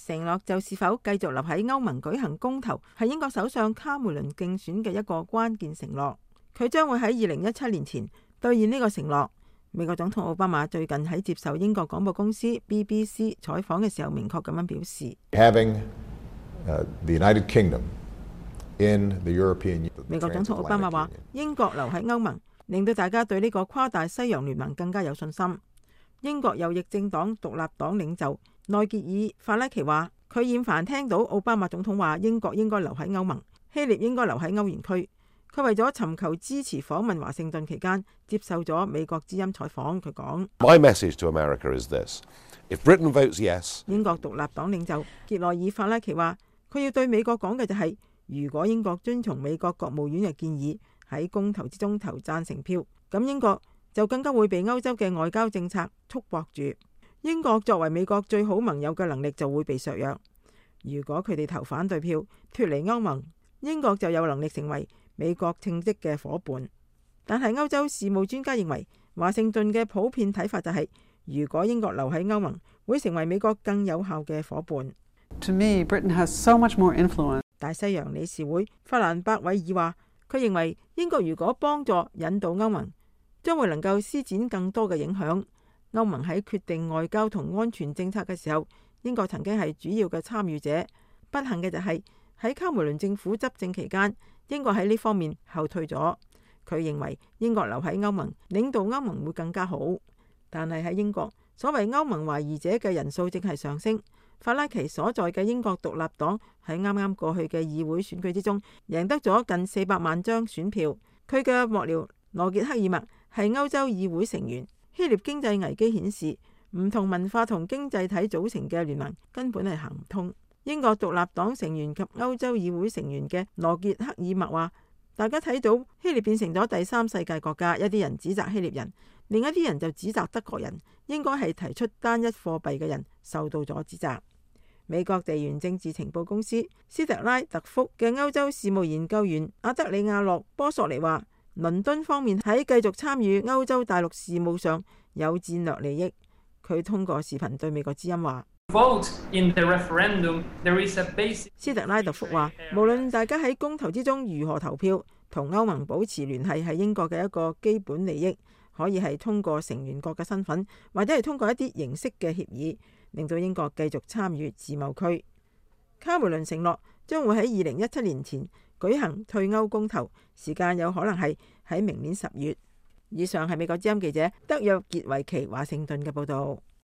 承諾就是否繼續留喺歐盟舉行公投，係英國首相卡梅倫競選嘅一個關鍵承諾。佢將會喺2017年前兌現呢個承諾。美國總統奧巴馬最近喺接受英國廣播公司 BBC 採訪嘅時候，明確咁樣表示，美國總統奧巴馬話，英國留喺歐盟，令到大家對呢個跨大西洋聯盟更加有信心。英國右翼政黨獨立黨領袖內傑爾·法拉奇話，佢厭煩聽到奧巴馬總統話英國應該留喺歐盟，希臘應該留喺歐元區。佢為咗尋求支持訪問華盛頓期間，接受咗美國之音採訪。佢講：My message to America is this: If Britain votes yes， 英國獨立黨領袖傑內爾·法拉奇話，佢要對美國講嘅就係，如果英國遵從美國國務院嘅建議，喺公投之中投贊成票，咁英國就更加會被歐洲嘅外交政策束縛住。英國作為美國最好盟友嘅能力就會被削弱。如果佢哋投反對票，脫離歐盟，英國就有能力成為美國稱職嘅伙伴。但係歐洲事務專家認為，華盛頓嘅普遍睇法就係，如果英國留喺歐盟，會成為美國更有效嘅伙伴。 To me, Britain has so much more influence. 大西洋理事會法蘭伯韋爾話，佢認為英國如果幫助引導歐盟，將會能夠施展更多嘅影響。歐盟喺決定外交同安全政策嘅時候，英國曾經係主要嘅參與者。不幸嘅就係喺卡梅倫政府執政期間，英國喺呢方面後退咗。佢認為英國留喺歐盟，領導歐盟會更加好。但係喺英國，所謂歐盟懷疑者嘅人數正係上升。法拉奇所在嘅英國獨立黨喺啱啱過去嘅議會選舉之中，贏得咗近400萬張選票。佢嘅幕僚羅傑克爾默係歐洲議會成員。希臘經濟危機顯示，唔同文化同經濟體組成嘅聯盟根本係行唔通。英國獨立黨成員及歐洲議會成員嘅羅傑克爾默話，大家睇到希臘變成咗第三世界國家，一啲人指責希臘人，另一啲人就指責德國人，應該係提出單一貨幣嘅人受到咗指責。美國地緣政治情報公司斯特拉特福嘅歐洲事務研究員阿德里亞諾波索尼話，倫敦方面喺繼續參與歐洲大陸事務上有戰略利益。佢通過視頻對美國之音話，斯特拉特福話，無論大家喺公投之中如何投票，同歐盟保持聯繫係英國嘅一個基本利益，可以係通過成員國嘅身份，或者係通過一啲形式嘅協議，令到英國繼續參與自貿區。卡梅倫承諾將會喺2017年前舉行退歐公投，時間有可能係喺明年10月。以上係美國之音記者德約傑維奇華盛頓嘅報導。